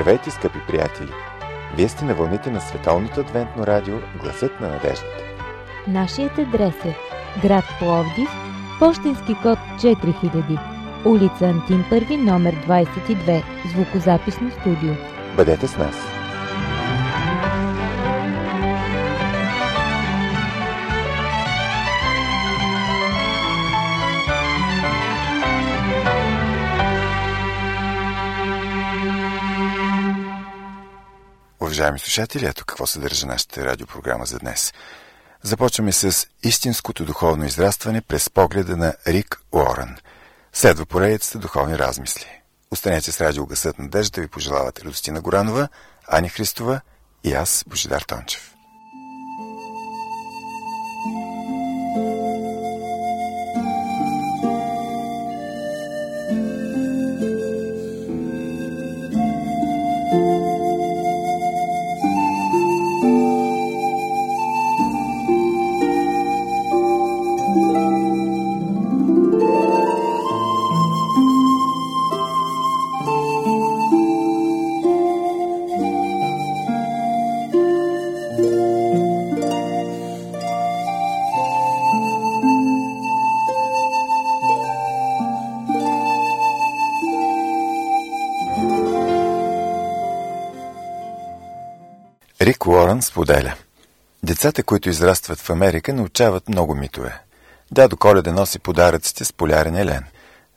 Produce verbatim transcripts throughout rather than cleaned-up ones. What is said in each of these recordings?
Здравейте, скъпи приятели! Вие сте на вълните на Световното адвентно радио Гласът на надеждата. Нашият адрес е град Пловдив, пощенски код четири хиляди, улица Антим първи, номер двадесет и две, звукозаписно студио. Бъдете с нас! Уважаеми слушатели, ето какво съдържа нашата радиопрограма за днес. Започваме с истинското духовно израстване през погледа на Рик Уорън. Следва поредицата духовни размисли. Останете с радио Гласът на надеждата, ви пожелават Радостина Горанова, Ани Христова и аз, Божидар Тончев. Рик Уорън споделя: децата, които израстват в Америка, научават много митове. Дядо Коледа носи подаръците с полярен елен.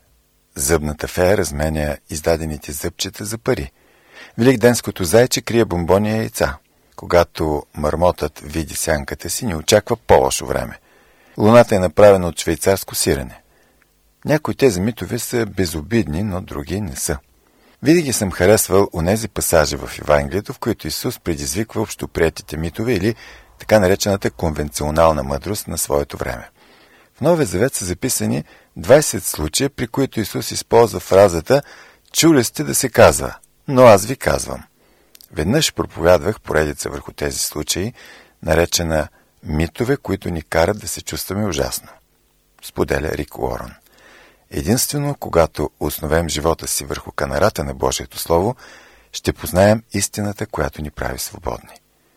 Зъбната фея разменя издадените зъбчета за пари. Великденското зайче крие бомбони и яйца. Когато мармотът види сянката си, ни очаква по-лошо време. Луната е направена от швейцарско сирене. Някои тези митове са безобидни, но други не са. Винаги съм харесвал онези пасажи в Евангелието, в които Исус предизвиква общоприетите митове или така наречената конвенционална мъдрост на своето време. В Новия завет са записани двадесет случая, при които Исус използва фразата «Чули сте да се казва, но аз ви казвам». Веднъж проповядвах поредица върху тези случаи, наречена «Митове, които ни карат да се чувстваме ужасно», споделя Рик Уорън. Единствено, когато основем живота си върху канарата на Божието Слово, ще познаем истината, която ни прави свободни.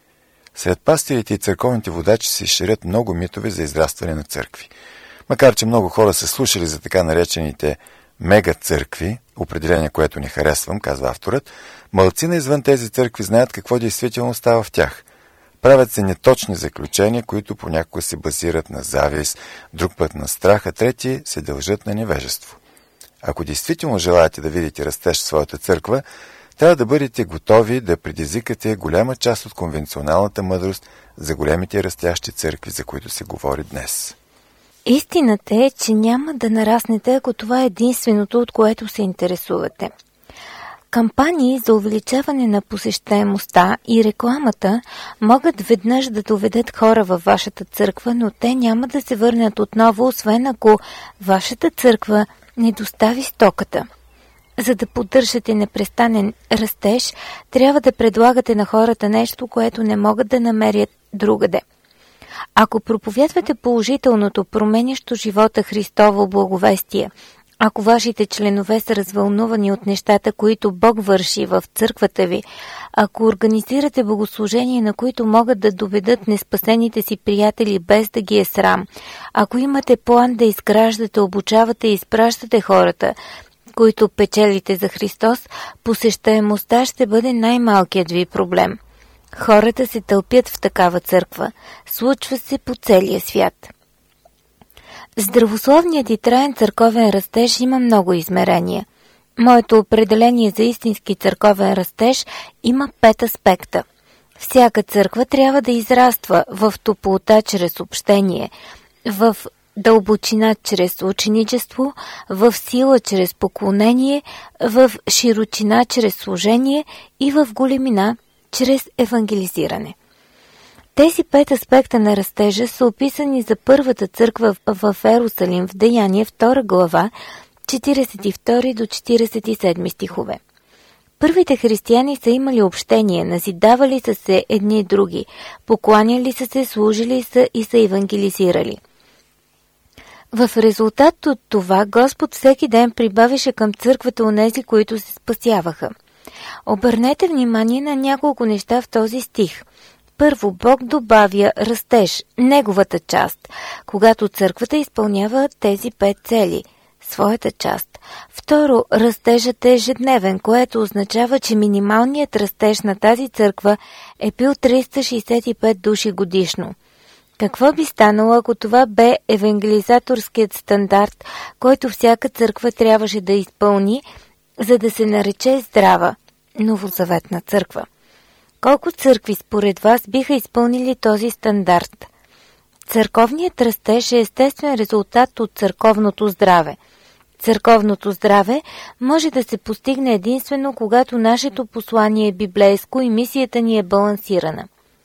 Сред пастирите и църковните водачи се ширят много митове за израстване на църкви. Макар че много хора са слушали за така наречените мега-църкви, определение, което не харесвам, казва авторът, малцина извън тези църкви знаят какво действително става в тях. Правят се неточни заключения, които понякога се базират на завист, друг път на страх, а трети се дължат на невежество. Ако действително желаете да видите растеж в своята църква, трябва да бъдете готови да предизвикате голяма част от конвенционалната мъдрост за големите растящи църкви, за които се говори днес. Истината е, че няма да нараснете, ако това е единственото, от което се интересувате. Кампании за увеличаване на посещаемостта и рекламата могат веднъж да доведат хора във вашата църква, но те няма да се върнат отново, освен ако вашата църква не достави стоката. За да поддържате непрестанен растеж, трябва да предлагате на хората нещо, което не могат да намерят другаде. Ако проповядвате положителното, променящо живота Христово благовестие, ако вашите членове са развълнувани от нещата, които Бог върши в църквата ви, ако организирате богослужения, на които могат да доведат неспасените си приятели без да ги е срам, ако имате план да изграждате, обучавате и изпращате хората, които печелите за Христос, посещаемостта ще бъде най-малкият ви проблем. Хората се тълпят в такава църква. Случва се по целия свят. Здравословният и траен църковен растеж има много измерения. Моето определение за истински църковен растеж има пет аспекта. Всяка църква трябва да израства в топлота чрез общение, в дълбочина чрез ученичество, в сила чрез поклонение, в широчина чрез служение и в големина чрез евангелизиране. Тези пет аспекта на растежа са описани за първата църква в Ерусалим в Деяния втора глава, четиридесет и втори до четиридесет и седми стихове. Първите християни са имали общение, назидавали са се едни и други, покланяли са се, служили са и са евангелизирали. В резултат от това Господ всеки ден прибавише към църквата онези, които се спасяваха. Обърнете внимание на няколко неща в този стих. Първо, Бог добавя растеж, неговата част, когато църквата изпълнява тези пет цели, своята част. Второ, растежът е ежедневен, което означава, че минималният растеж на тази църква е бил триста шейсет и пет души годишно. Какво би станало, ако това бе евангелизаторският стандарт, който всяка църква трябваше да изпълни, за да се нарече здрава, новозаветна църква? Колко църкви според вас биха изпълнили този стандарт? Църковният растеж е естествен резултат от църковното здраве. Църковното здраве може да се постигне единствено, когато нашето послание е библейско и мисията ни е балансирана.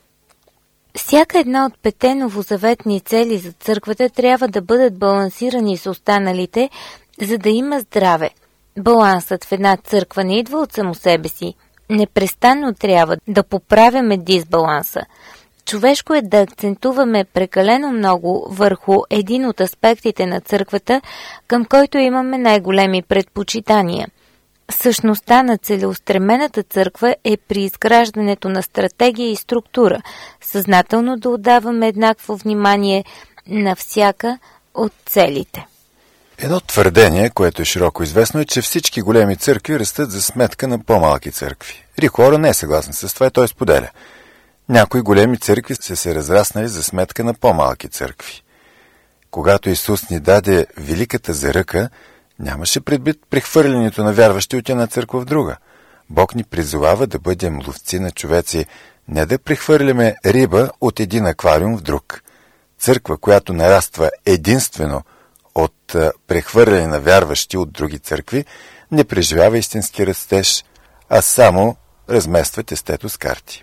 Всяка една от пете новозаветни цели за църквата трябва да бъдат балансирани с останалите, за да има здраве. Балансът в една църква не идва от само себе си. Непрестанно трябва да поправяме дисбаланса. Човешко е да акцентуваме прекалено много върху един от аспектите на църквата, към който имаме най-големи предпочитания. Същността на целеустремената църква е при изграждането на стратегия и структура, съзнателно да отдаваме еднакво внимание на всяка от целите. Едно твърдение, което е широко известно, е, че всички големи църкви растат за сметка на по-малки църкви. Рик Уорън не е съгласен с това и той споделя. Някои големи църкви са се разраснали за сметка на по-малки църкви. Когато Исус ни даде великата заръка, нямаше предвид прехвърлянето на вярващи от една църква в друга. Бог ни призовава да бъдем ловци на човеци, не да прехвърляме риба от един аквариум в друг. Църква, която нараства единствено от прехвърляне на вярващи от други църкви, не преживява истински растеж, а само размества тестето с карти.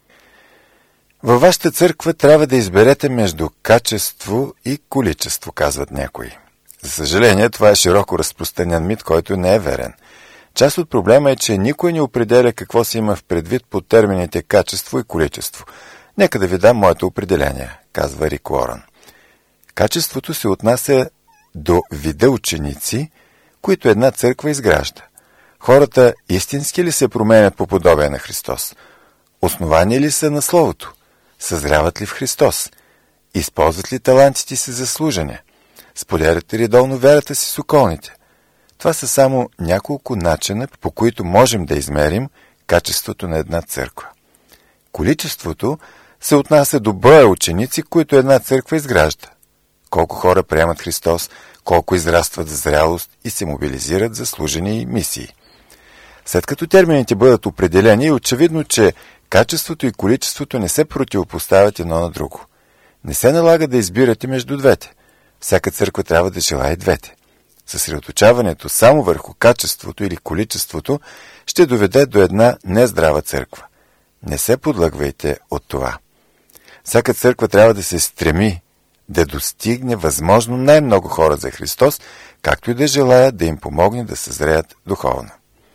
Във вашата църква трябва да изберете между качество и количество, казват някои. За съжаление, това е широко разпространен мит, който не е верен. Част от проблема е, че никой не определя какво се има в предвид под термините качество и количество. Нека да ви дам моето определение, казва Рик Уорън. Качеството се отнася до вида ученици, които една църква изгражда. Хората истински ли се променят по подобие на Христос? Основани ли са на Словото? Съзряват ли в Христос? Използват ли талантите си за служене? Споделят ли редовно вярата си с околните? Това са само няколко начина, по които можем да измерим качеството на една църква. Количеството се отнася до броя ученици, които една църква изгражда. Колко хора приемат Христос, колко израстват в зрялост и се мобилизират за служение и мисии. След като термините бъдат определени, е очевидно, че качеството и количеството не се противопоставят едно на друго. Не се налага да избирате между двете. Всяка църква трябва да желае двете. Съсредоточаването само върху качеството или количеството ще доведе до една нездрава църква. Не се подлъгвайте от това. Всяка църква трябва да се стреми да достигне възможно най-много хора за Христос, както и да желаят да им помогне да съзреят духовно.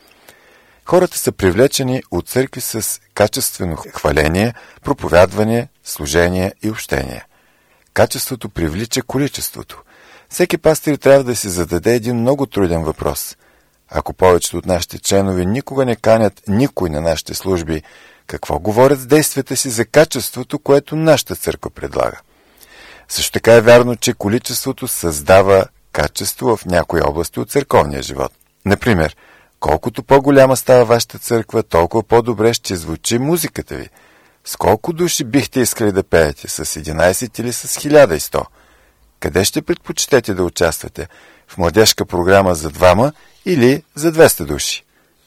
Хората са привлечени от църкви с качествено хваление, проповядване, служение и общение. Качеството привлича количеството. Всеки пастир трябва да си зададе един много труден въпрос. Ако повечето от нашите членове никога не канят никой на нашите служби, какво говорят с действията си за качеството, което нашата църква предлага? Също така е вярно, че количеството създава качество в някои области от църковния живот. Например, колкото по-голяма става вашата църква, толкова по-добре ще звучи музиката ви. С колко души бихте искали да пеете? С единайсет или с хиляда и сто? Къде ще предпочитете да участвате? В младежка програма за двама или за двеста души?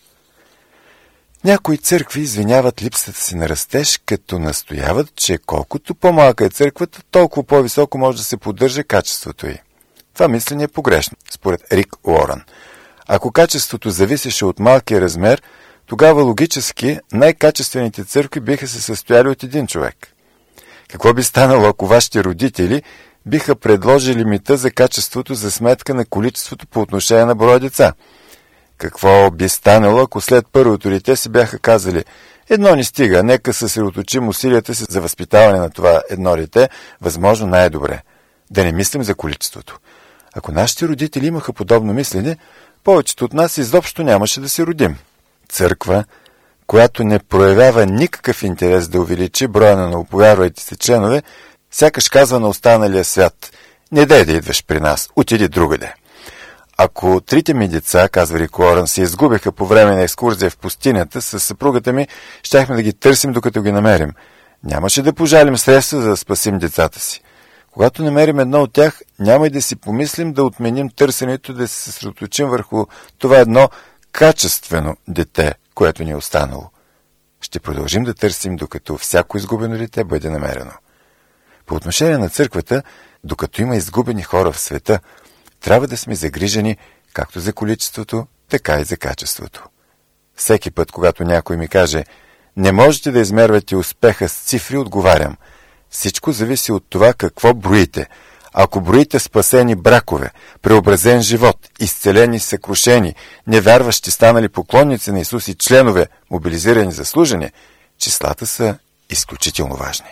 Някои църкви извиняват липсата си на растеж, като настояват, че колкото по-малка е църквата, толкова по-високо може да се поддържа качеството й. Това мислене е погрешно, според Рик Уорън. Ако качеството зависеше от малкия размер, тогава логически най-качествените църкви биха се състояли от един човек. Какво би станало, ако вашите родители биха предложили мита за качеството за сметка на количеството по отношение на броя деца? Какво би станало, ако след първото дете си бяха казали: едно ни стига, нека съсредоточим усилията си за възпитаване на това едно дете, възможно най-добре. Да не мислим за количеството. Ако нашите родители имаха подобно мислене, повечето от нас изобщо нямаше да се родим. Църква, която не проявява никакъв интерес да увеличи броя на новоповярвайте се членове, сякаш казва на останалия свят: не дай да идваш при нас, отиди другаде. Ако трите ми деца, казва Рик Уорън, се изгубиха по време на екскурзия в пустинята с съпругата ми, щяхме да ги търсим докато ги намерим. Нямаше да пожалим средства, за да спасим децата си. Когато намерим едно от тях, няма и да си помислим да отменим търсенето, да се съсредоточим върху това едно качествено дете, което ни е останало. Ще продължим да търсим, докато всяко изгубено дете бъде намерено. По отношение на църквата, докато има изгубени хора в света, трябва да сме загрижени както за количеството, така и за качеството. Всеки път, когато някой ми каже: не можете да измервате успеха с цифри, отговарям: всичко зависи от това какво броите. Ако броите спасени бракове, преобразен живот, изцелени съкрушени, невярващи станали поклонници на Исус и членове, мобилизирани за служене, числата са изключително важни.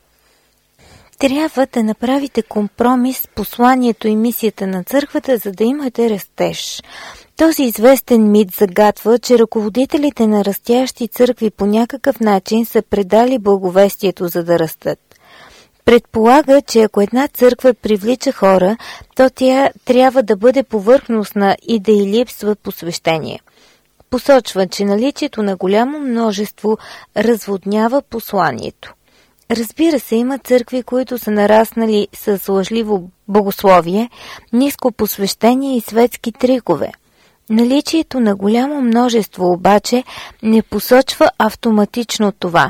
Трябва да направите компромис с посланието и мисията на църквата, за да имате растеж. Този известен мит загатва, че ръководителите на растящи църкви по някакъв начин са предали благовестието, за да растат. Предполага, че ако една църква привлича хора, то тя трябва да бъде повърхностна и да й липсва посвещение. Посочва, че наличието на голямо множество разводнява посланието. Разбира се, има църкви, които са нараснали с лъжливо богословие, ниско посвещение и светски трикове. Наличието на голямо множество обаче не посочва автоматично това.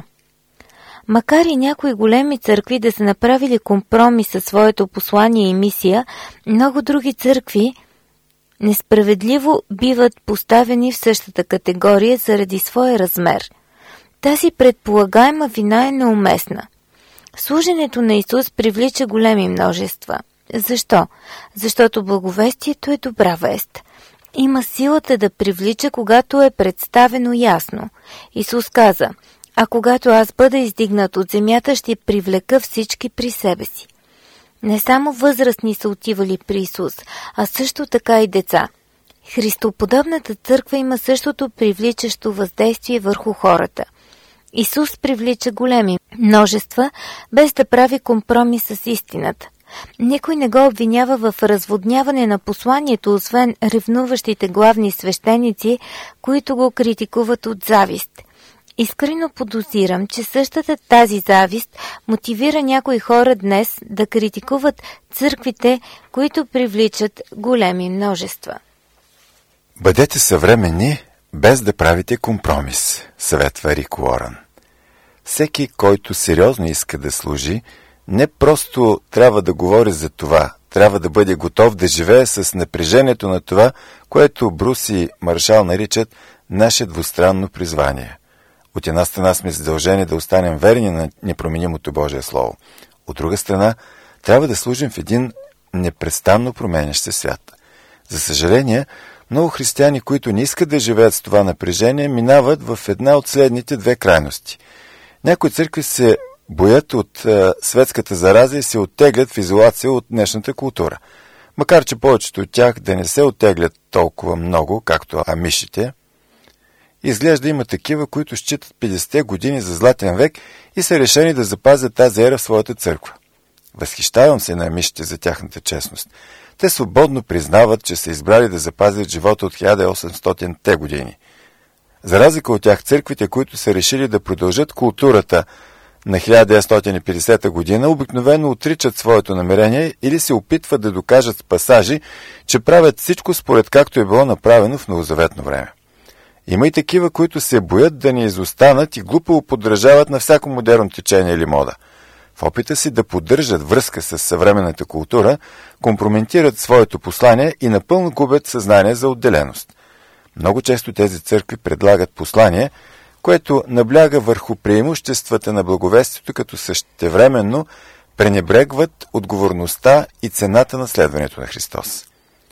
Макар и някои големи църкви да са направили компромис със своето послание и мисия, много други църкви несправедливо биват поставени в същата категория заради своя размер. Тази предполагаема вина е неуместна. Служенето на Исус привлича големи множества. Защо? Защото благовестието е добра вест. Има силата да привлича, когато е представено ясно. Исус каза: а когато аз бъда издигнат от земята, ще привлека всички при себе си. Не само възрастни са отивали при Исус, а също така и деца. Христоподобната църква има същото привличащо въздействие върху хората. Исус привлича големи множества, без да прави компромис с истината. Никой не го обвинява в разводняване на посланието, освен ревнуващите главни свещеници, които го критикуват от завист. Искрено подозирам, че същата тази завист мотивира някои хора днес да критикуват църквите, които привличат големи множества. Бъдете съвременни, без да правите компромис, съветва Рик Уорън. Всеки, който сериозно иска да служи, не просто трябва да говори за това, трябва да бъде готов да живее с напрежението на това, което Брус и Маршал наричат наше двустранно призвание. От една страна сме задължени да останем верни на непроменимото Божие Слово. От друга страна, трябва да служим в един непрестанно променящ се свят. За съжаление, много християни, които не искат да живеят с това напрежение, минават в една от следните две крайности. Някои църкви се боят от е, светската зараза и се оттеглят в изолация от днешната култура. Макар че повечето от тях да не се оттеглят толкова много, както амишите, изглежда има такива, които считат петдесетте години за златен век и са решени да запазят тази ера в своята църква. Възхищавам се на амишите за тяхната честност. Те свободно признават, че са избрали да запазят живота от хиляда и осемстотинте години. За разлика от тях, църквите, които са решили да продължат културата на хиляда деветстотин и петдесета година, обикновено отричат своето намерение или се опитват да докажат с пасажи, че правят всичко според както е било направено в новозаветно време. Има и такива, които се боят да не изостанат и глупаво подражават на всяко модерно течение или мода. В опита си да поддържат връзка с съвременната култура, компрометират своето послание и напълно губят съзнание за отделеност. Много често тези църкви предлагат послание, което набляга върху преимуществата на благовестието, като същевременно пренебрегват отговорността и цената на следването на Христос.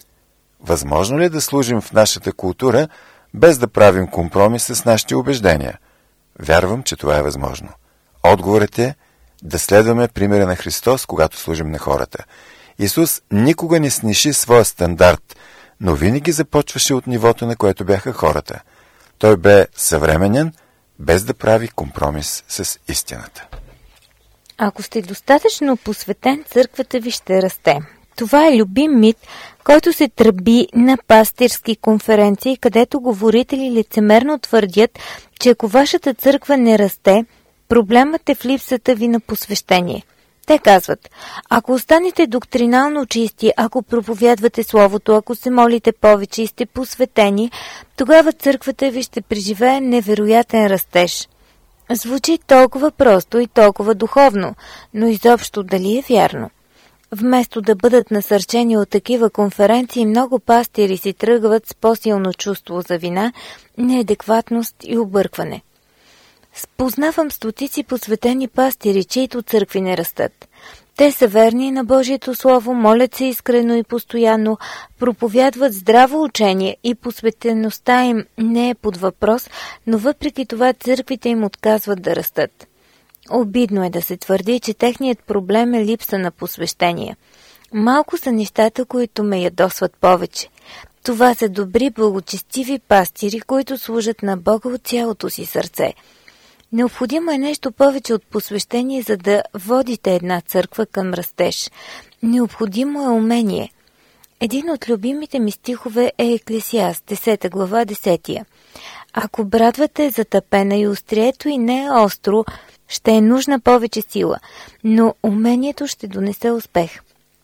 Възможно ли е да служим в нашата култура, без да правим компромис с нашите убеждения? Вярвам, че това е възможно. Отговорът е да следваме примера на Христос, когато служим на хората. Исус никога не сниши своя стандарт, но винаги започваше от нивото, на което бяха хората. Той бе съвременен, без да прави компромис с истината. Ако сте достатъчно посветен, църквата ви ще расте. Това е любим мит, който се тръби на пастирски конференции, където говорители лицемерно твърдят, че ако вашата църква не расте, проблемът е в липсата ви на посвещение. Те казват, ако останете доктринално чисти, ако проповядвате Словото, ако се молите повече и сте посветени, тогава църквата ви ще преживее невероятен растеж. Звучи толкова просто и толкова духовно, но изобщо дали е вярно? Вместо да бъдат насърчени от такива конференции, много пастири си тръгват с по-силно чувство за вина, неадекватност и объркване. Спознавам стотици посветени пастири, чието църкви не растат. Те са верни на Божието Слово, молят се искрено и постоянно, проповядват здраво учение и посветеността им не е под въпрос, но въпреки това църквите им отказват да растат. Обидно е да се твърди, че техният проблем е липса на посвещение. Малко са нещата, които ме ядосват повече. Това са добри, благочестиви пастири, които служат на Бога от цялото си сърце. Необходимо е нещо повече от посвещение, за да водите една църква към растеж. Необходимо е умение. Един от любимите ми стихове е Еклесиаст, десета глава, десетия. Ако брадвата е затъпена и острието и не е остро, ще е нужна повече сила, но умението ще донесе успех.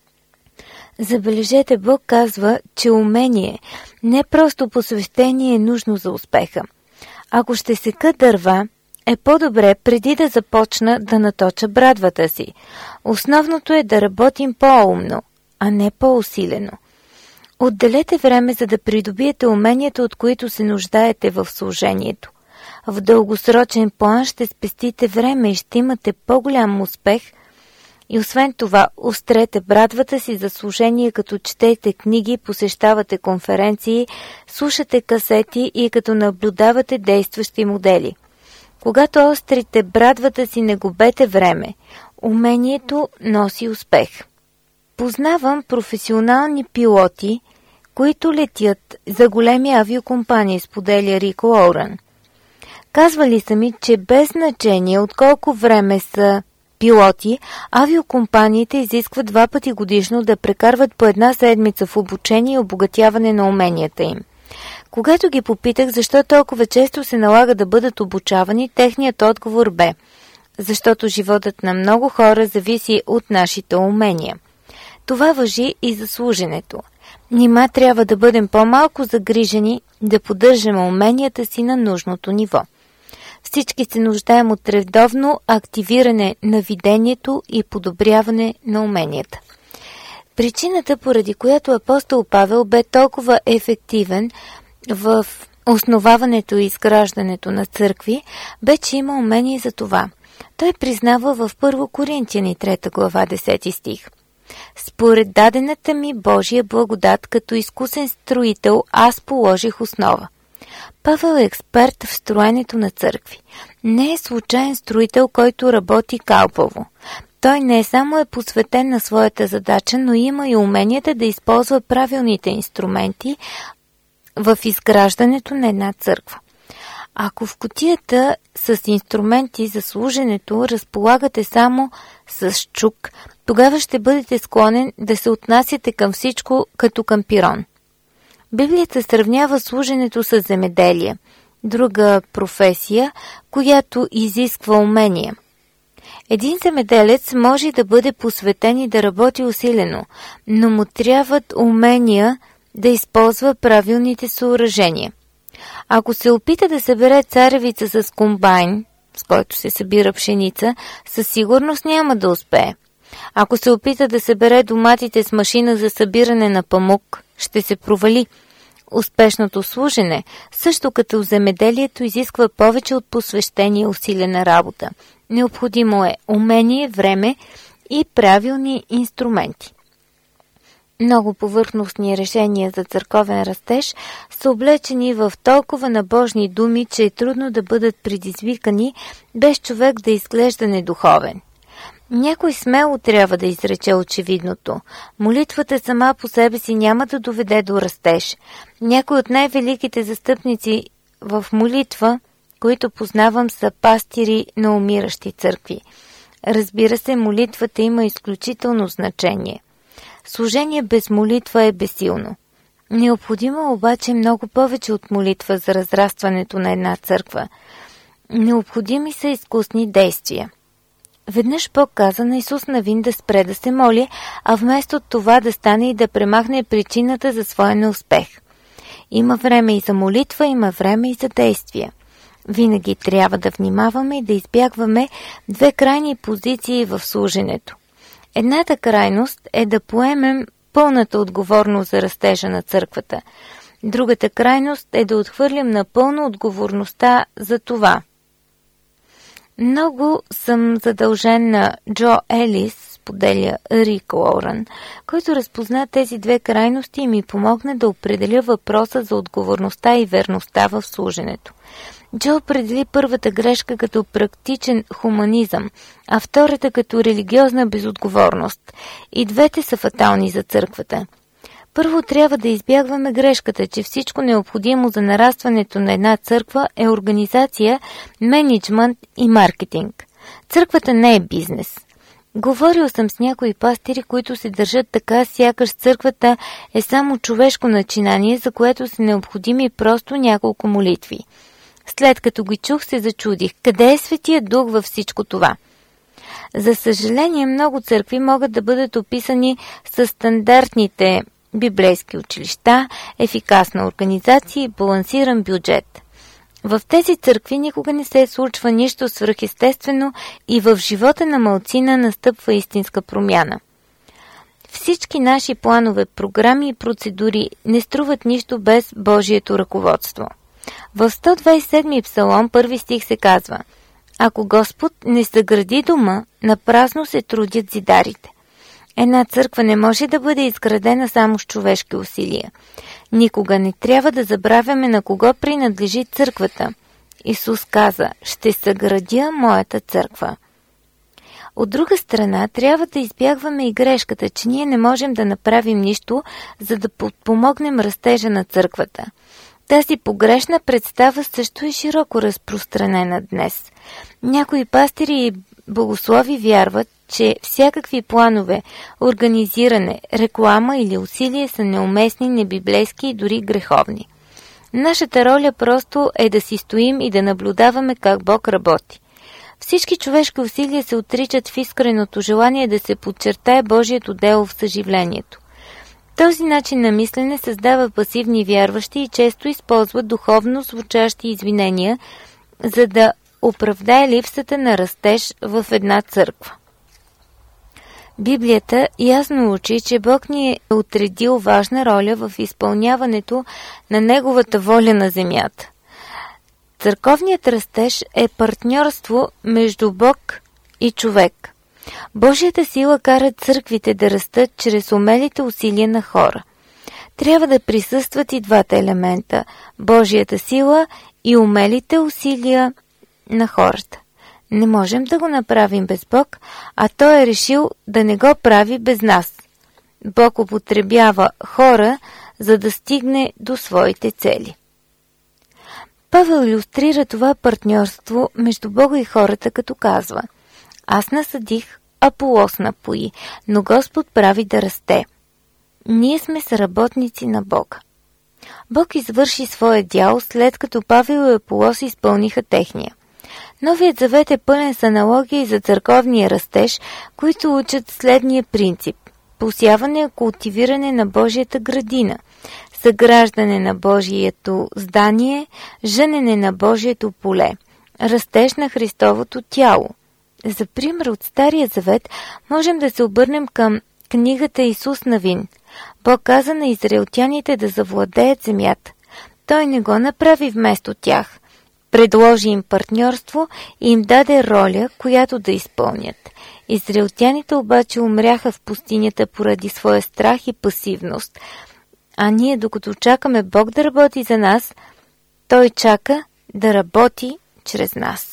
Забележете, Бог казва, че умение, не просто посвещение е нужно за успеха. Ако ще сека дърва, е по-добре преди да започна да наточа брадвата си. Основното е да работим по-умно, а не по-усилено. Отделете време, за да придобиете уменията, от които се нуждаете в служението. В дългосрочен план ще спестите време и ще имате по-голям успех. И освен това, острете брадвата си за служение, като четете книги, посещавате конференции, слушате касети и като наблюдавате действащи модели. Когато острите брадвата си, не губете време. Умението носи успех. Познавам професионални пилоти, които летят за големи авиокомпании, споделя Рико Оурън. Казвали са ми, че без значение от колко време са пилоти, авиокомпаниите изискват два пъти годишно да прекарват по една седмица в обучение и обогатяване на уменията им. Когато ги попитах защо толкова често се налага да бъдат обучавани, техният отговор бе: защото животът на много хора зависи от нашите умения. Това важи и за служенето. Нима трябва да бъдем по-малко загрижени да поддържаме уменията си на нужното ниво. Всички се нуждаем от редовно активиране на видението и подобряване на уменията. Причината, поради която апостол Павел бе толкова ефективен в основаването и изграждането на църкви, бе, че има умение за това. Той признава в първо Коринтияни трета глава десети стих. Според дадената ми Божия благодат, като изкусен строител, аз положих основа. Павел е експерт в строенето на църкви. Не е случайен строител, който работи калпаво. Той не само е посветен на своята задача, но има и уменията да използва правилните инструменти в изграждането на една църква. Ако в кутията с инструменти за служенето разполагате само с чук, тогава ще бъдете склонен да се отнасяте към всичко като към пирон. Библията сравнява служенето с земеделие, друга професия, която изисква умение. Един земеделец може да бъде посветен и да работи усилено, но му трябват умения да използва правилните съоръжения. Ако се опита да събере царевица с комбайн, с който се събира пшеница, със сигурност няма да успее. Ако се опита да събере доматите с машина за събиране на памук, ще се провали. Успешното служене, също като в земеделието, изисква повече от посвещение и усилена работа. Необходимо е умение, време и правилни инструменти. Много повърхностни решения за църковен растеж са облечени в толкова набожни думи, че е трудно да бъдат предизвикани, без човек да изглежда недуховен. Някой смело трябва да изрече очевидното. Молитвата сама по себе си няма да доведе до растеж. Някои от най-великите застъпници в молитва, които познавам, са пастири на умиращи църкви. Разбира се, молитвата има изключително значение. Служение без молитва е безсилно. Необходимо обаче много повече от молитва за разрастването на една църква. Необходими са изкусни действия. Веднъж Бог каза на Исус Навин да спре да се моли, а вместо това да стане и да премахне причината за своя неуспех. Има време и за молитва, има време и за действия. Винаги трябва да внимаваме и да избягваме две крайни позиции в служенето. Едната крайност е да поемем пълната отговорност за растежа на църквата. Другата крайност е да отхвърлим напълно отговорността за това. Много съм задължен на Джо Елис, споделя Рик Лоран, който разпозна тези две крайности и ми помогна да определя въпроса за отговорността и верността в служенето. Джо определи първата грешка като практичен хуманизъм, а втората като религиозна безотговорност. И двете са фатални за църквата. Първо трябва да избягваме грешката, че всичко необходимо за нарастването на една църква е организация, мениджмънт и маркетинг. Църквата не е бизнес. Говорил съм с някои пастири, които се държат така, сякаш църквата е само човешко начинание, за което са необходими просто няколко молитви. След като ги чух, се зачудих. Къде е Светия Дух във всичко това? За съжаление, много църкви могат да бъдат описани с стандартните библейски училища, ефикасна организация и балансиран бюджет. В тези църкви никога не се случва нищо свръхестествено и в живота на малцина настъпва истинска промяна. Всички наши планове, програми и процедури не струват нищо без Божието ръководство. В сто двадесет и седми псалом, първи стих се казва: „Ако Господ не съгради дома, напразно се трудят зидарите“. Една църква не може да бъде изградена само с човешки усилия. Никога не трябва да забравяме на кого принадлежи църквата. Исус каза: „Ще съградя моята църква“. От друга страна, трябва да избягваме и грешката, че ние не можем да направим нищо, за да подпомогнем растежа на църквата. Тази погрешна представа също е широко разпространена днес. Някои пастири и богослови вярват, че всякакви планове, организиране, реклама или усилия са неуместни, небиблейски и дори греховни. Нашата роля просто е да си стоим и да наблюдаваме как Бог работи. Всички човешки усилия се отричат в искреното желание да се подчертае Божието дело в съживлението. Този начин на мислене създава пасивни вярващи и често използва духовно звучащи извинения, за да оправдае липсата на растеж в една църква. Библията ясно учи, че Бог ни е отредил важна роля в изпълняването на Неговата воля на земята. Църковният растеж е партньорство между Бог и човек. Божията сила кара църквите да растат чрез умелите усилия на хора. Трябва да присъстват и двата елемента – Божията сила и умелите усилия на хората. Не можем да го направим без Бог, а Той е решил да не го прави без нас. Бог употребява хора, за да стигне до своите цели. Павел илюстрира това партньорство между Бога и хората, като казва: „Аз насадих, Аполос напои, но Господ прави да расте“. Ние сме съработници на Бога. Бог извърши своя дял, след като Павел и Аполос изпълниха техния. Новият завет е пълен с аналогии за църковния растеж, които учат следния принцип: посяване и култивиране на Божията градина, съграждане на Божието здание, жънене на Божието поле, растеж на Христовото тяло. За пример от Стария завет можем да се обърнем към книгата Исус Навин. Бог каза на израелтяните да завладеят земята. Той не го направи вместо тях. Предложи им партньорство и им даде роля, която да изпълнят. Израелтяните обаче умряха в пустинята поради своя страх и пасивност. А ние, докато чакаме Бог да работи за нас, Той чака да работи чрез нас.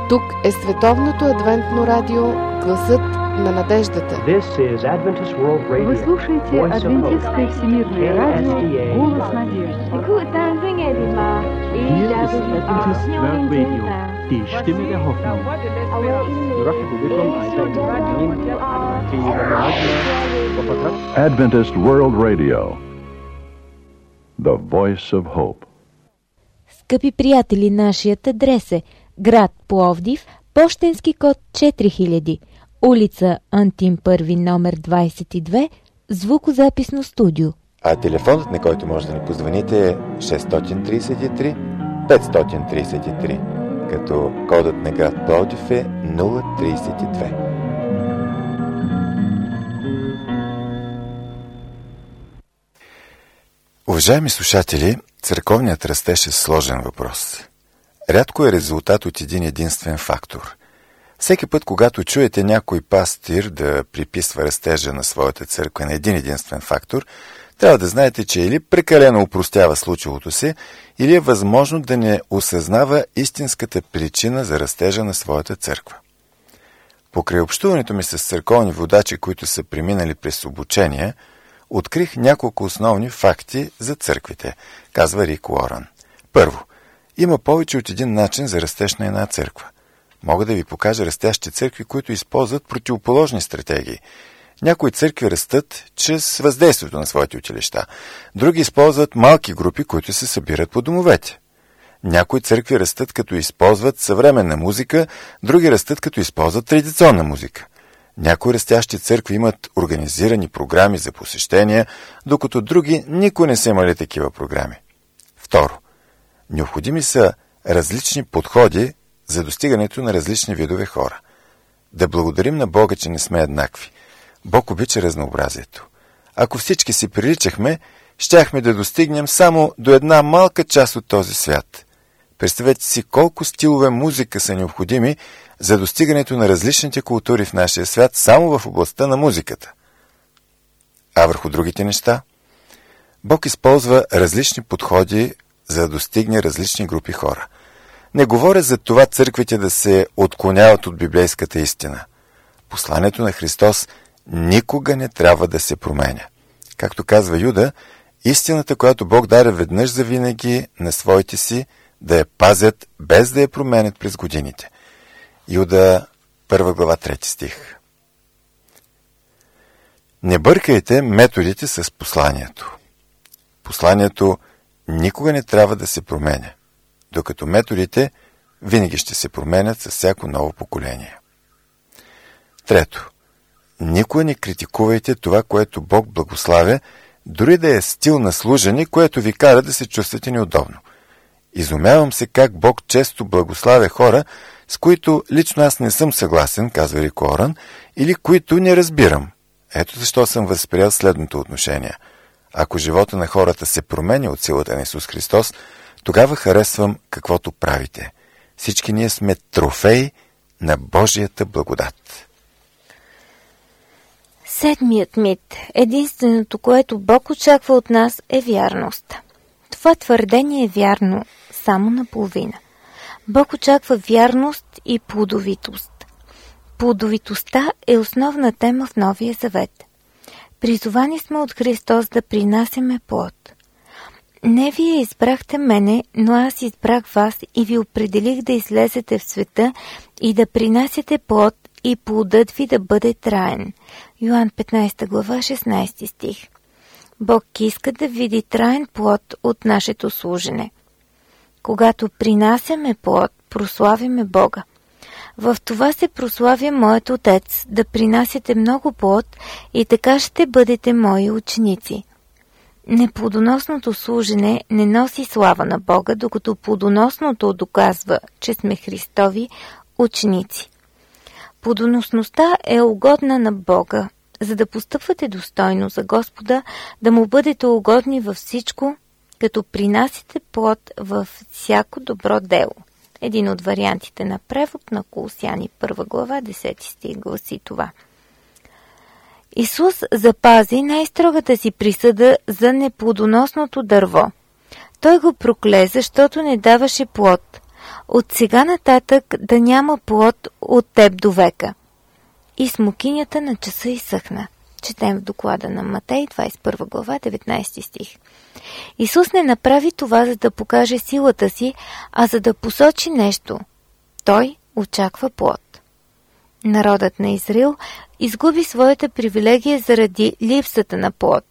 Тук е Световното адвентно радио, гласът на надеждата. Вы слушаете Адвентистское всемирное радио, голос надежды. Hier ist Adventist World Radio, die Stimme der Hoffnung. Adventist World Radio, the voice of hope. Скъпи приятели, нашият адрес е град Пловдив, пощенски код четири хиляди, улица Антим първи, номер двадесет и две, звукозаписно студио. А телефонът, на който може да ни позвоните, е шест три три пет три три, като кодът на град Пловдив е нула тридесет и две. Уважаеми слушатели, църковният растеж е сложен въпрос. Рядко е резултат от един единствен фактор. Всеки път, когато чуете някой пастир да приписва растежа на своята църква на един единствен фактор, трябва да знаете, че или прекалено упростява случилото се, или е възможно да не осъзнава истинската причина за растежа на своята църква. Покрай общуването ми с църковни водачи, които са преминали през обучение, открих няколко основни факти за църквите, казва Рик Уорън. Първо, има повече от един начин за растеж на една църква. Мога да ви покажа растящи църкви, които използват противоположни стратегии. Някои църкви растат чрез въздействието на своите училища. Други използват малки групи, които се събират по домовете. Някои църкви растат като използват съвременна музика, други растат като използват традиционна музика. Някои растящи църкви имат организирани програми за посещения, докато други никой не са имали такива програми. Второ, необходими са различни подходи за достигането на различни видове хора. Да благодарим на Бога, че не сме еднакви. Бог обича разнообразието. Ако всички си приличахме, щяхме да достигнем само до една малка част от този свят. Представете си колко стилове музика са необходими за достигането на различните култури в нашия свят само в областта на музиката. А върху другите неща? Бог използва различни подходи, за да достигне различни групи хора. Не говоря за това църквите да се отклоняват от библейската истина. Посланието на Христос никога не трябва да се променя. Както казва Юда, истината, която Бог даде веднъж за винаги на своите си, да я пазят, без да я променят през годините. Юда, първа глава, трети стих. Не бъркайте методите с посланието. Посланието никога не трябва да се променя, докато методите винаги ще се променят с всяко ново поколение. Трето, никога не критикувайте това, което Бог благославя, дори да е стил на служене, което ви кара да се чувствате неудобно. Изумявам се как Бог често благославя хора, с които лично аз не съм съгласен, казва Рик Уорън, или които не разбирам. Ето защо съм възприел следното отношение. Ако живота на хората се променя от силата на Исус Христос, тогава харесвам каквото правите. Всички ние сме трофеи на Божията благодат. Седмият мит. Единственото, което Бог очаква от нас, е вярност. Това твърдение е вярно само наполовина. Бог очаква вярност и плодовитост. Плодовитостта е основна тема в Новия Завет. Призовани сме от Христос да принасяме плод. Не вие избрахте мене, но аз избрах вас и ви определих да излезете в света и да принасяте плод и плодът ви да бъде траен. Йоан петнадесета глава, шестнадесети стих. Бог иска да види траен плод от нашето служене. Когато принасяме плод, прославяме Бога. В това се прославя моят Отец, да принасяте много плод и така ще бъдете мои ученици. Неплодоносното служене не носи слава на Бога, докато плодоносното доказва, че сме Христови ученици. Плодоносността е угодна на Бога, за да постъпвате достойно за Господа, да му бъдете угодни във всичко, като принасите плод във всяко добро дело. Един от вариантите на превод на Колосяни, първа глава, десети стих гласи това. Исус запази най-строгата си присъда за неплодоносното дърво. Той го прокле, защото не даваше плод. От сега нататък да няма плод от теб до века. И смокинята на часа изсъхна. Четем в доклада на Матей, двадесет и първа глава, деветнадесети стих. Исус не направи това, за да покаже силата си, а за да посочи нещо. Той очаква плод. Народът на Израил изгуби своята привилегия заради липсата на плод.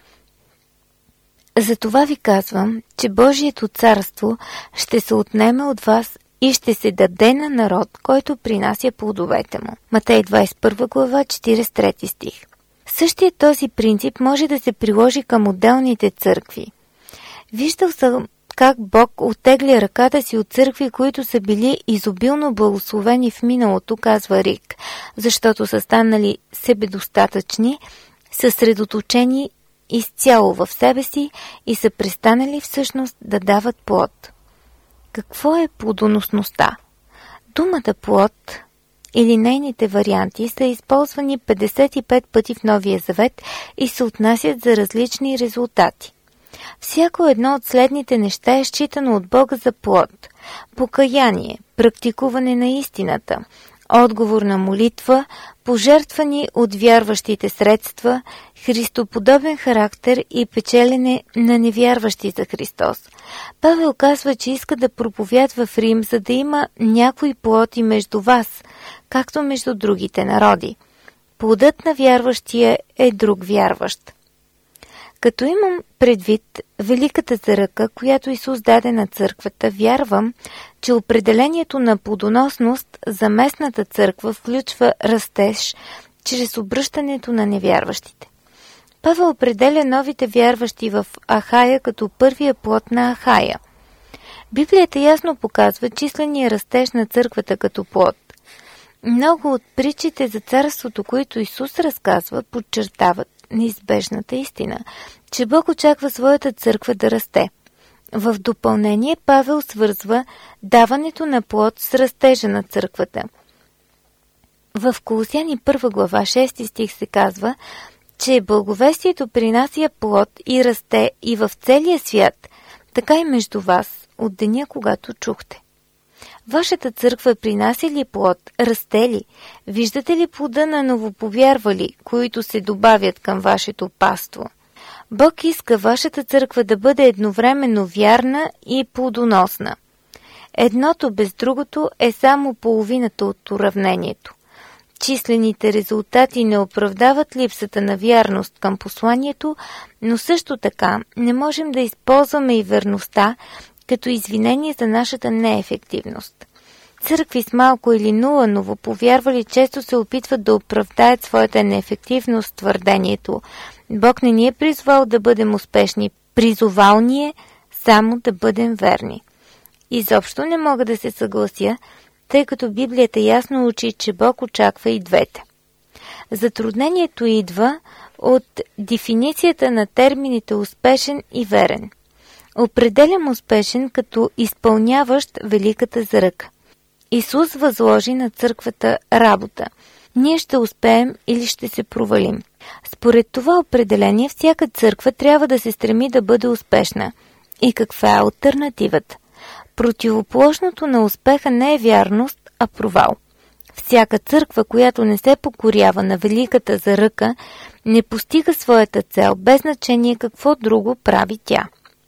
Затова ви казвам, че Божието царство ще се отнеме от вас и ще се даде на народ, който принася плодовете му. Матей двадесет и първа глава, четиридесет и трети стих. Същият този принцип може да се приложи към отделните църкви. Виждал съм как Бог оттегля ръката си от църкви, които са били изобилно благословени в миналото, казва Рик, защото са станали себедостатъчни, съсредоточени изцяло в себе си и са престанали всъщност да дават плод. Какво е плодоносността? Думата плод или нейните варианти са използвани петдесет и пет пъти в Новия Завет и се отнасят за различни резултати. Всяко едно от следните неща е считано от Бога за плод. Покаяние, практикуване на истината, отговор на молитва, пожертвани от вярващите средства, христоподобен характер и печелене на невярващи за Христос. Павел казва, че иска да проповядва в Рим, за да има някой плод и между вас, както между другите народи. Плодът на вярващия е друг вярващ. Като имам предвид великата заръка, която Исус даде на църквата, вярвам, че определението на плодоносност за местната църква включва растеж чрез обръщането на невярващите. Павел определя новите вярващи в Ахая като първия плод на Ахая. Библията ясно показва числения растеж на църквата като плод. Много от притчите за царството, които Исус разказва, подчертават неизбежната истина, че Бог очаква своята църква да расте. В допълнение Павел свързва даването на плод с растежа на църквата. В Колосяни първа глава, шести стих се казва, че благовестието принася плод и расте и в целия свят, така и между вас, от деня, когато чухте. Вашата църква принася ли плод, расте ли? Виждате ли плода на новоповярвали, които се добавят към вашето паство? Бог иска вашата църква да бъде едновременно вярна и плодоносна. Едното без другото е само половината от уравнението. Числените резултати не оправдават липсата на вярност към посланието, но също така не можем да използваме и верността като извинение за нашата неефективност. Църкви с малко или нула новоповярвали често се опитват да оправдаят своята неефективност твърдението. Бог не ни е призвал да бъдем успешни, призовал ни е само да бъдем верни. Изобщо не мога да се съглася, тъй като Библията ясно учи, че Бог очаква и двете. Затруднението идва от дефиницията на термините успешен и верен. Определям успешен като изпълняващ великата заръка. Исус възложи на църквата работа. Ние ще успеем или ще се провалим. Според това определение, всяка църква трябва да се стреми да бъде успешна. И каква е алтернативата? Противоположното на успеха не е вярност, а провал. Всяка църква, която не се покорява на великата заръка, не постига своята цел, без значение какво друго прави тя.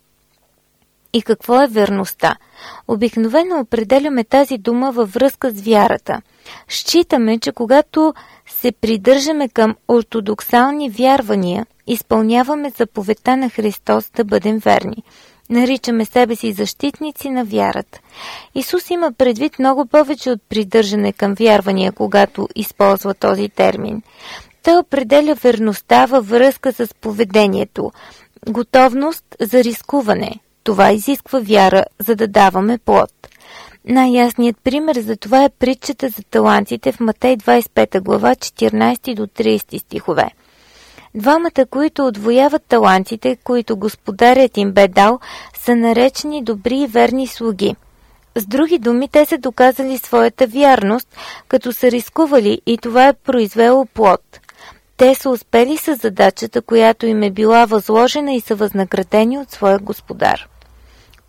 И какво е верността? Обикновено определяме тази дума във връзка с вярата. Считаме, че когато се придържаме към ортодоксални вярвания, изпълняваме заповедта на Христос да бъдем верни. Наричаме себе си защитници на вярата. Исус има предвид много повече от придържане към вярвания, когато използва този термин. Той определя верността във връзка с поведението, готовност за рискуване. Това изисква вяра, за да даваме плод. Най-ясният пример за това е притчата за талантите в Матей двадесет и пета глава, четиринадесети до тридесети стихове. Двамата, които отвояват талантите, които господарят им бе дал, са наречени добри и верни слуги. С други думи, те са доказали своята вярност, като са рискували и това е произвело плод. Те са успели с задачата, която им е била възложена и са възнаградени от своя господар.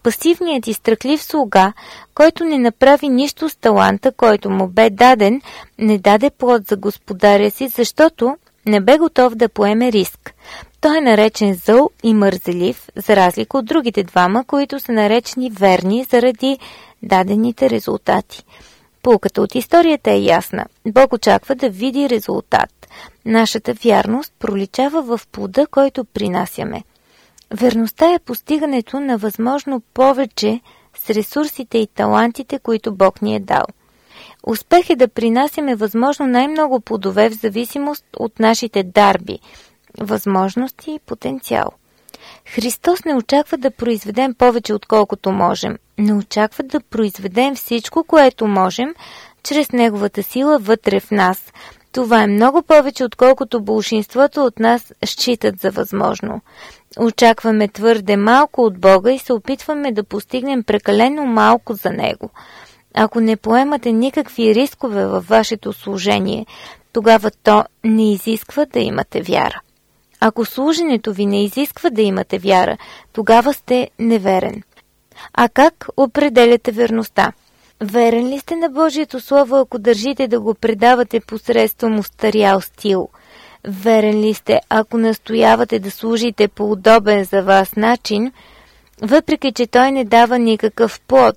Пасивният и страхлив слуга, който не направи нищо с таланта, който му бе даден, не даде плод за господаря си, защото не бе готов да поеме риск. Той е наречен зъл и мързелив, за разлика от другите двама, които са наречени верни заради дадените резултати. Пулката от историята е ясна. Бог очаква да види резултат. Нашата вярност проличава в плода, който принасяме. Верността е постигането на възможно повече с ресурсите и талантите, които Бог ни е дал. Успех е да принасяме възможно най-много плодове в зависимост от нашите дарби, възможности и потенциал. Христос не очаква да произведем повече отколкото можем, не очаква да произведем всичко, което можем, чрез Неговата сила вътре в нас. Това е много повече, отколкото болшинството от нас считат за възможно. Очакваме твърде малко от Бога и се опитваме да постигнем прекалено малко за Него. Ако не поемате никакви рискове във вашето служение, тогава то не изисква да имате вяра. Ако служенето ви не изисква да имате вяра, тогава сте неверен. А как определяте верността? Верен ли сте на Божието Слово, ако държите да го предавате посредством устарял стил? Верен ли сте, ако настоявате да служите по удобен за вас начин, въпреки че той не дава никакъв плод?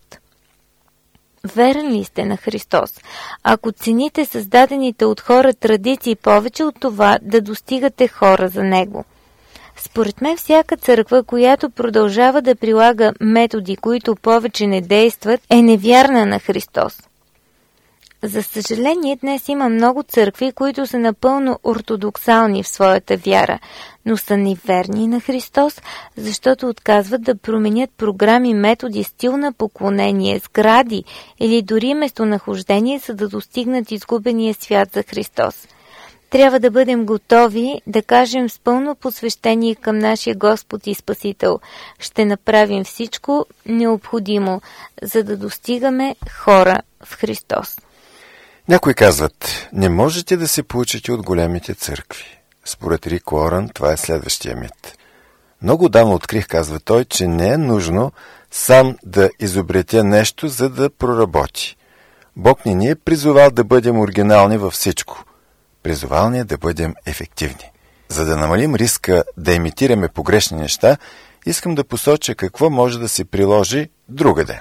Верен ли сте на Христос, ако цените създадените от хора традиции повече от това да достигате хора за Него? Според мен всяка църква, която продължава да прилага методи, които повече не действат, е невярна на Христос. За съжаление, днес има много църкви, които са напълно ортодоксални в своята вяра, но са неверни на Христос, защото отказват да променят програми, методи, стил на поклонение, сгради или дори местонахождение, за да достигнат изгубения свят за Христос. Трябва да бъдем готови да кажем с пълно посвещение към нашия Господ и Спасител: ще направим всичко необходимо, за да достигаме хора в Христос. Някои казват: не можете да се получите от големите църкви. Според Рик Уорън това е следващия мит. Много давно открих, казва той, че не е нужно сам да изобретя нещо, за да проработи. Бог не ни е призовал да бъдем оригинални във всичко. Призовал ни е да бъдем ефективни. За да намалим риска да имитираме погрешни неща, искам да посоча какво може да се приложи другаде.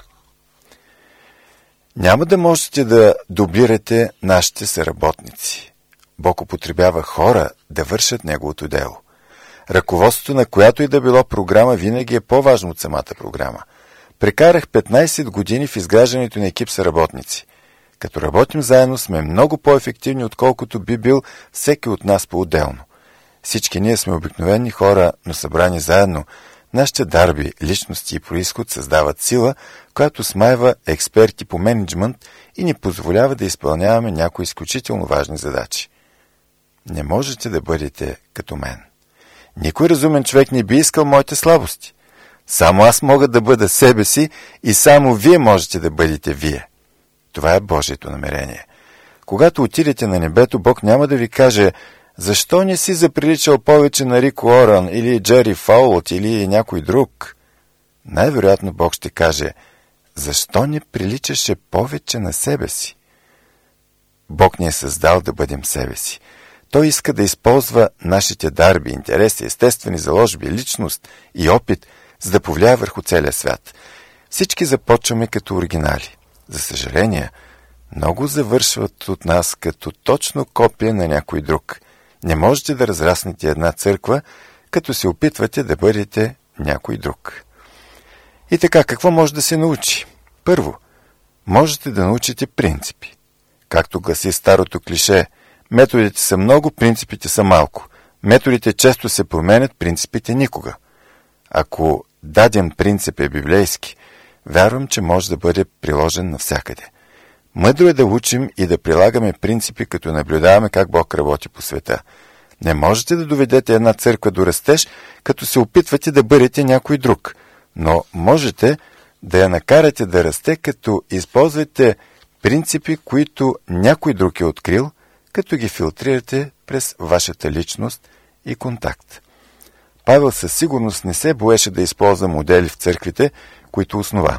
Няма да можете да дублирате нашите съработници. Бог употребява хора да вършат Неговото дело. Ръководството на която и да било програма винаги е по-важно от самата програма. Прекарах петнайсет години в изграждането на екип съработници. Като работим заедно, сме много по-ефективни, отколкото би бил всеки от нас по-отделно. Всички ние сме обикновени хора, но събрани заедно. Нашите дарби, личности и произход създават сила, която смайва експерти по мениджмънт и ни позволява да изпълняваме някои изключително важни задачи. Не можете да бъдете като мен. Никой разумен човек не би искал моите слабости. Само аз мога да бъда себе си и само вие можете да бъдете вие. Това е Божието намерение. Когато отидете на небето, Бог няма да ви каже: защо не си заприличал повече на Рик Уорън или Джери Фаулт или някой друг? Най-вероятно Бог ще каже: защо не приличаше повече на себе си? Бог ни е създал да бъдем себе си. Той иска да използва нашите дарби, интереси, естествени заложби, личност и опит, за да повлияе върху целия свят. Всички започваме като оригинали. За съжаление, много завършват от нас като точно копия на някой друг. Не можете да разраснете една църква, като се опитвате да бъдете някой друг. И така, какво може да се научи? Първо, можете да научите принципи. Както гласи старото клише: методите са много, принципите са малко. Методите често се променят, принципите никога. Ако даден принцип е библейски, вярвам, че може да бъде приложен навсякъде. Мъдро е да учим и да прилагаме принципи, като наблюдаваме как Бог работи по света. Не можете да доведете една църква до растеж, като се опитвате да бъдете някой друг, но можете да я накарате да расте, като използвате принципи, които някой друг е открил, като ги филтрирате през вашата личност и контакт. Павел със сигурност не се боеше да използва модели в църквите, които основа.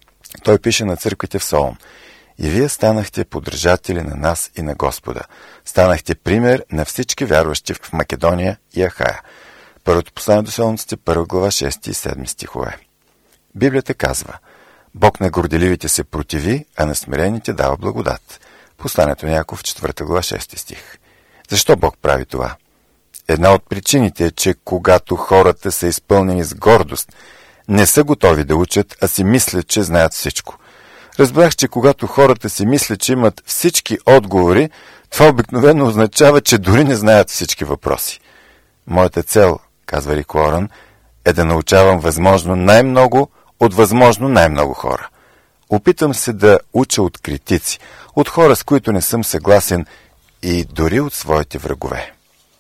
Той пише на църквите в Солун: „И вие станахте подражатели на нас и на Господа. Станахте пример на всички вярващи в Македония и Ахая.“ Първото послание до Солунците, първа глава, шести и седми стихове. Библията казва: „Бог на горделивите се противи, а на смирените дава благодат.“ Посланието на Яков, четвърта глава, шести стих. Защо Бог прави това? Една от причините е, че когато хората са изпълнени с гордост, не са готови да учат, а си мислят, че знаят всичко. Разбрах, че когато хората си мислят, че имат всички отговори, това обикновено означава, че дори не знаят всички въпроси. Моята цел, казва Рик Уорън, е да научавам възможно най-много от възможно най-много хора. Опитам се да уча от критици, от хора, с които не съм съгласен, и дори от своите врагове.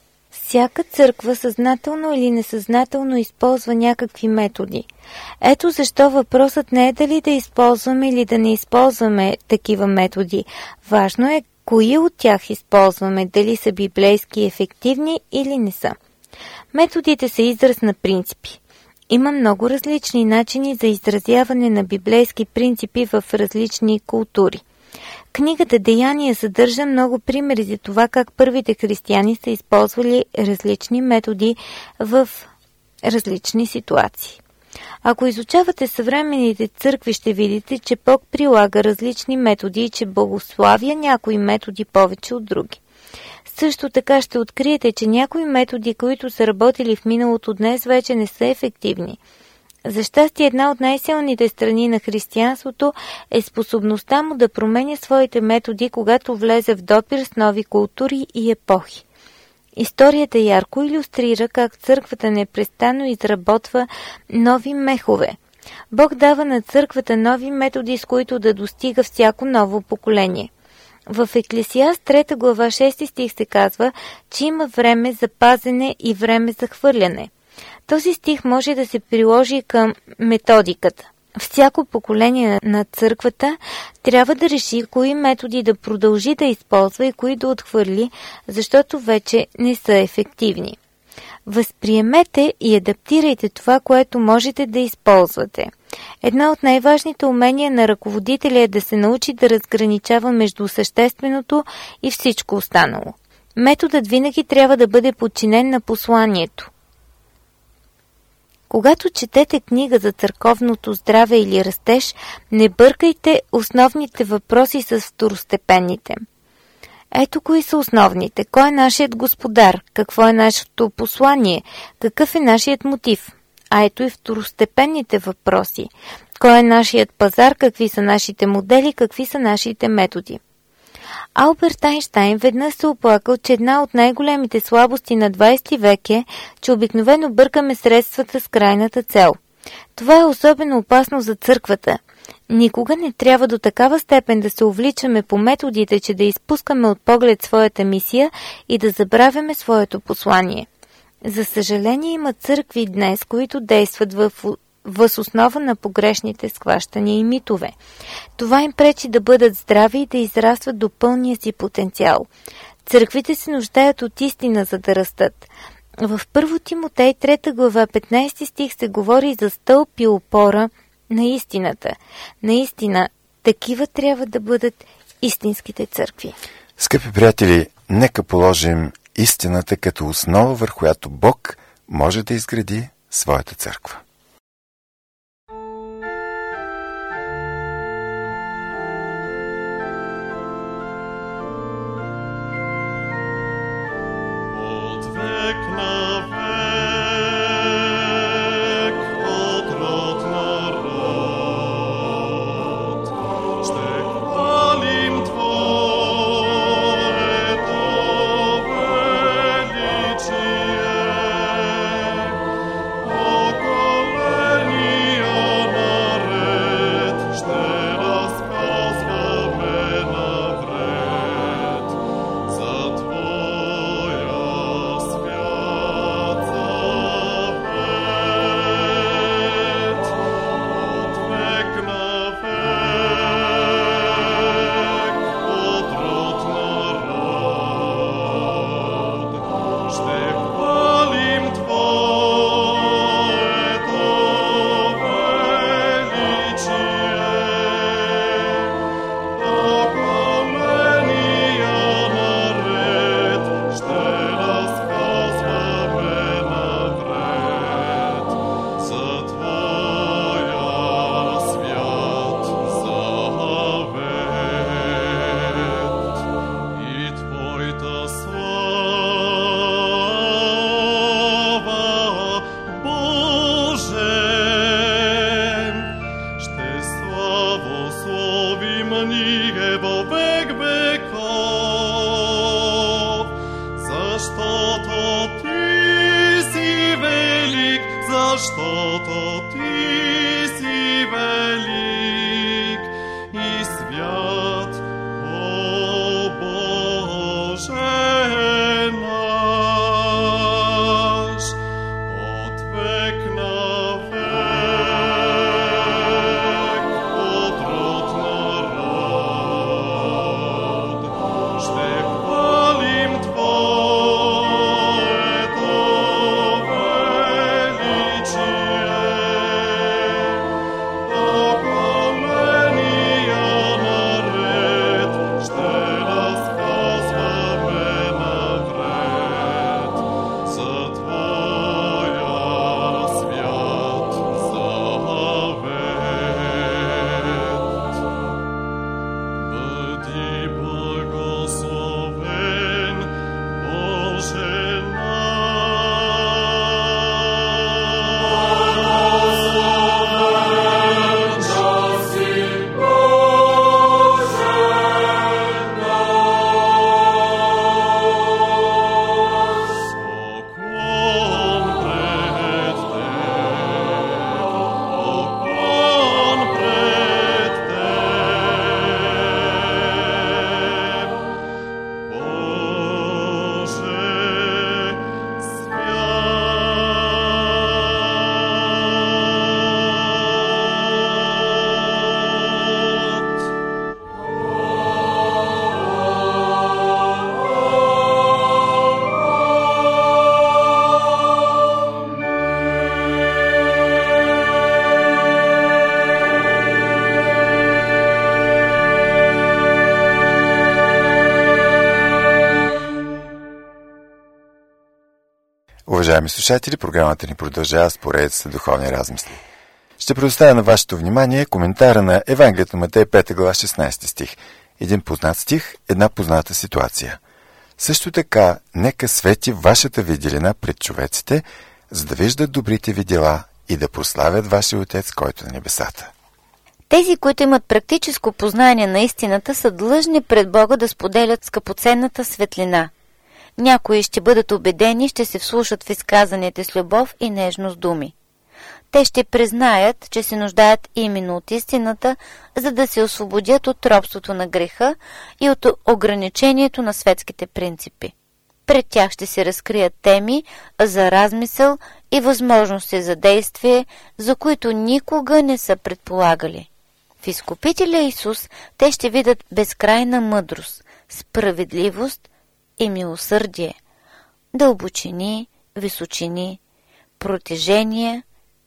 Всяка църква съзнателно или несъзнателно използва някакви методи. Ето защо въпросът не е дали да използваме или да не използваме такива методи. Важно е кои от тях използваме, дали са библейски ефективни или не са. Методите са израз на принципи. Има много различни начини за изразяване на библейски принципи в различни култури. Книгата Деяния съдържа много примери за това как първите християни са използвали различни методи в различни ситуации. Ако изучавате съвременните църкви, ще видите, че Бог прилага различни методи и че благославя някои методи повече от други. Също така ще откриете, че някои методи, които са работили в миналото, днес вече не са ефективни. За щастие, една от най-силните страни на християнството е способността му да променя своите методи, когато влезе в допир с нови култури и епохи. Историята ярко илюстрира как църквата непрестанно изработва нови мехове. Бог дава на църквата нови методи, с които да достига всяко ново поколение. В Еклесиаст трета глава шести стих се казва, че има време за пазене и време за хвърляне. Този стих може да се приложи към методиката. Всяко поколение на църквата трябва да реши кои методи да продължи да използва и кои да отхвърли, защото вече не са ефективни. Възприемете и адаптирайте това, което можете да използвате. Една от най-важните умения на ръководителя е да се научи да разграничава между същественото и всичко останало. Методът винаги трябва да бъде подчинен на посланието. Когато четете книга за църковното здраве или растеж, не бъркайте основните въпроси с второстепенните. Ето кои са основните. Кой е нашият господар? Какво е нашето послание? Какъв е нашият мотив? А ето и второстепенните въпроси. Кой е нашият пазар? Какви са нашите модели? Какви са нашите методи? Алберт Айнщайн веднъж се оплакал, че една от най-големите слабости на двадесети век е, че обикновено бъркаме средствата с крайната цел. Това е особено опасно за църквата. Никога не трябва до такава степен да се увличаме по методите, че да изпускаме от поглед своята мисия и да забравяме своето послание. За съжаление, има църкви днес, които действат в въз основа на погрешните схващания и митове. Това им пречи да бъдат здрави и да израстват до пълния си потенциал. Църквите се нуждаят от истина, за да растат. В първо Тимотей трета глава петнадесети стих се говори за стълб и опора на истината. Наистина, такива трябва да бъдат истинските църкви. Скъпи приятели, нека положим истината като основа, върху която Бог може да изгради своята църква. Oh, ние во век веков, защото Ти си велик, защото Ти си велик и свят, о Боже наш, от век на век, от род на род, ще хвалим Твоето величие. Поколения наред ще разказваме напред за Твоя свят завет. Бъди благословен, Боже Поклон пред Теб, поклон пред Теб, Боже свят. Уважаеми слушатели, програмата ни продължава с поредицата духовни размисли. Ще предоставя на вашето внимание коментара на Евангелието на Матей, пета глава, шестнадесети стих. Един познат стих, една позната ситуация. Също така, нека свети вашата виделина пред човеците, за да виждат добрите ви дела и да прославят вашия Отец, който е на небесата. Тези, които имат практическо познание на истината, са длъжни пред Бога да споделят скъпоценната светлина. Някои ще бъдат убедени, ще се вслушат в изказаните с любов и нежност думи. Те ще признаят, че се нуждаят именно от истината, за да се освободят от робството на греха и от ограничението на светските принципи. Пред тях ще се разкрият теми за размисъл и възможности за действие, за които никога не са предполагали. В Изкупителя Исус те ще видят безкрайна мъдрост, справедливост и милосърдие, дълбочини, височини, протежение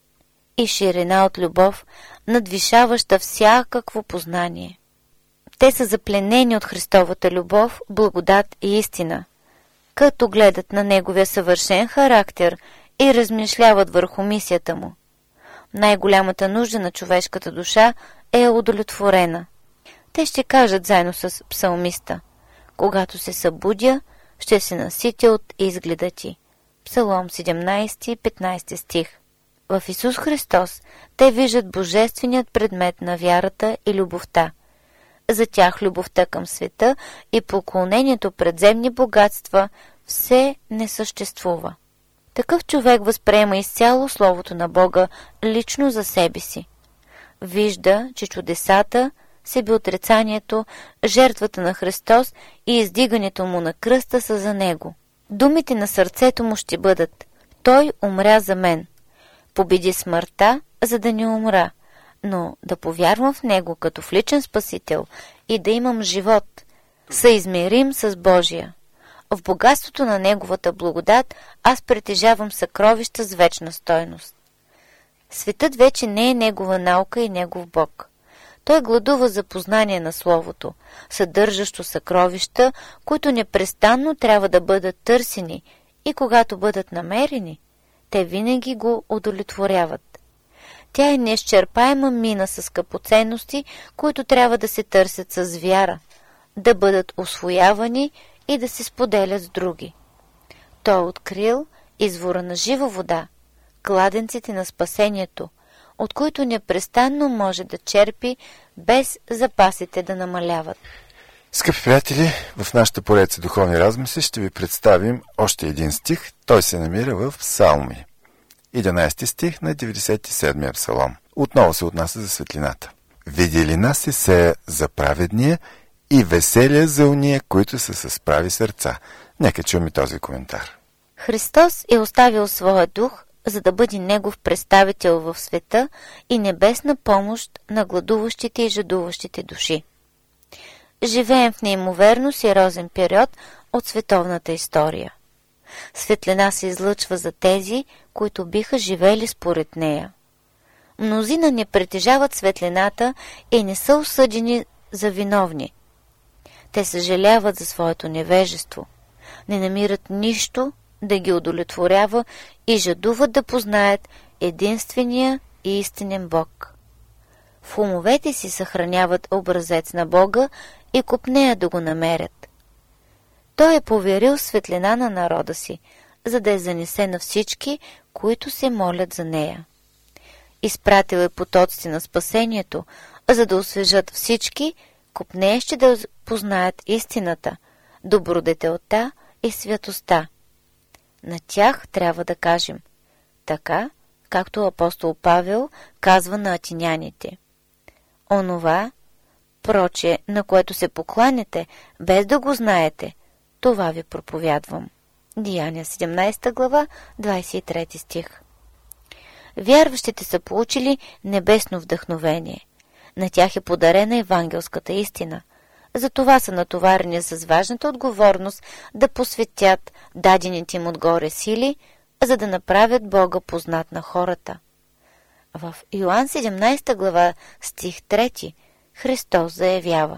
и ширина от любов, надвишаваща всякакво познание. Те са запленени от Христовата любов, благодат и истина, като гледат на Неговия съвършен характер и размишляват върху мисията Му. Най-голямата нужда на човешката душа е удовлетворена. Те ще кажат заедно с псалмиста: когато се събудя, ще се наситя от изгледа Ти. Псалом седемнадесети, петнадесети стих. В Исус Христос те виждат божественият предмет на вярата и любовта. За тях любовта към света и поклонението пред земни богатства все не съществува. Такъв човек възприема изцяло Словото на Бога лично за себе си. Вижда, че чудесата, себеотрицанието, жертвата на Христос и издигането Му на кръста са за Него. Думите на сърцето му ще бъдат: Той умря за мен. Победи смъртта, за да не умра, но да повярвам в Него като в личен спасител и да имам живот, съизмерим с Божия. В богатството на Неговата благодат аз притежавам съкровища с вечна стойност. Светът вече не е Негова наука и Негов Бог. Той гладува за познание на Словото, съдържащо съкровища, които непрестанно трябва да бъдат търсени, и когато бъдат намерени, те винаги го удовлетворяват. Тя е неизчерпаема мина с скъпоценности, които трябва да се търсят с вяра, да бъдат усвоявани и да се споделят с други. Той е открил извора на жива вода, кладенците на спасението, от които непрестанно може да черпи, без запасите да намаляват. Скъпи приятели, в нашата поредица духовни размисли ще ви представим още един стих. Той се намира в Псалми. единайсети стих на деветдесет и седмия псалом. Отново се отнася за светлината. Виделина се сея за праведния и веселия за уния, които са с прави сърца. Нека чуем и този коментар. Христос е оставил своя дух, за да бъде негов представител в света и небесна помощ на гладуващите и жадуващите души. Живеем в неимоверно сериозен период от световната история. Светлина се излъчва за тези, които биха живели според нея. Мнозина не притежават светлината и не са осъдени за виновни. Те съжаляват за своето невежество, не намират нищо да ги удовлетворява и жадуват да познаят единствения и истинен Бог. В умовете си съхраняват образец на Бога и копнеят да го намерят. Той е поверил светлина на народа си, за да я занесе на всички, които се молят за нея. Изпратил е потоците на спасението, за да освежат всички, копнеещи да познаят истината, добродетелта и святостта. На тях трябва да кажем, така, както апостол Павел казва на атиняните. Онова, проче, на което се покланяте, без да го знаете, това ви проповядвам. Деяния седемнайсета глава, двайсет и трети стих. Вярващите са получили небесно вдъхновение. На тях е подарена евангелската истина. Затова са натоварени с важната отговорност да посветят дадените им отгоре сили, за да направят Бога познат на хората. В Йоан седемнайсета глава, стих трети, Христос заявява: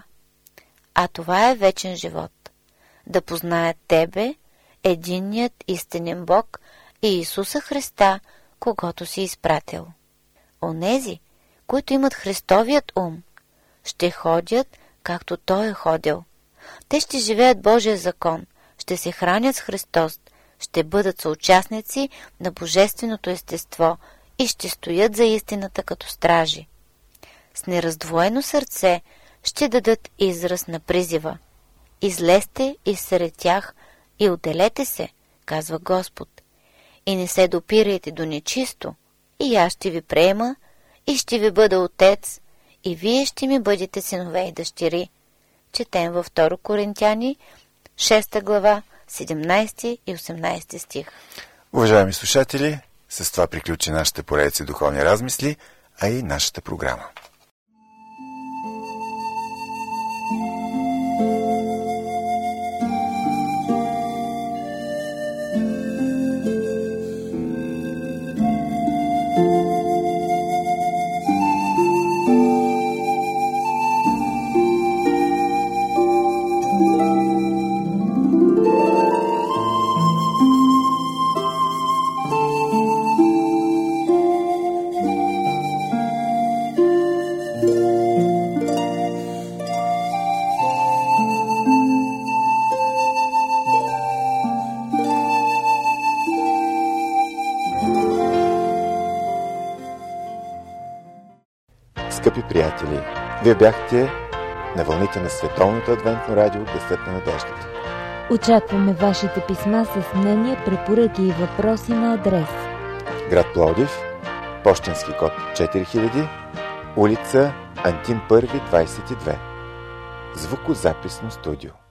а това е вечен живот, да познаят Тебе, единният истинен Бог и Исуса Христа, когото си изпратил. Онези, които имат Христовият ум, ще ходят, както Той е ходил. Те ще живеят Божия закон, ще се хранят с Христос, ще бъдат съучастници на божественото естество и ще стоят за истината като стражи. С нераздвоено сърце ще дадат израз на призива: излезте изсред тях и отделете се, казва Господ, и не се допирайте до нечисто, и аз ще ви приема, и ще ви бъда отец, и вие ще ми бъдете синове и дъщери. Четем във втора Коринтяни, шеста глава, седемнайсети и осемнайсети стих. Уважаеми слушатели, с това приключи нашата поредица духовни размисли, а и нашата програма. Скъпи приятели, вие бяхте на вълните на Световното адвентно радио Гласът на надеждата. Очакваме вашите писма с мнения, препоръки и въпроси на адрес: град Пловдив, пощенски код четири хиляди, улица Антим първи, двайсет и две. Звукозаписно студио.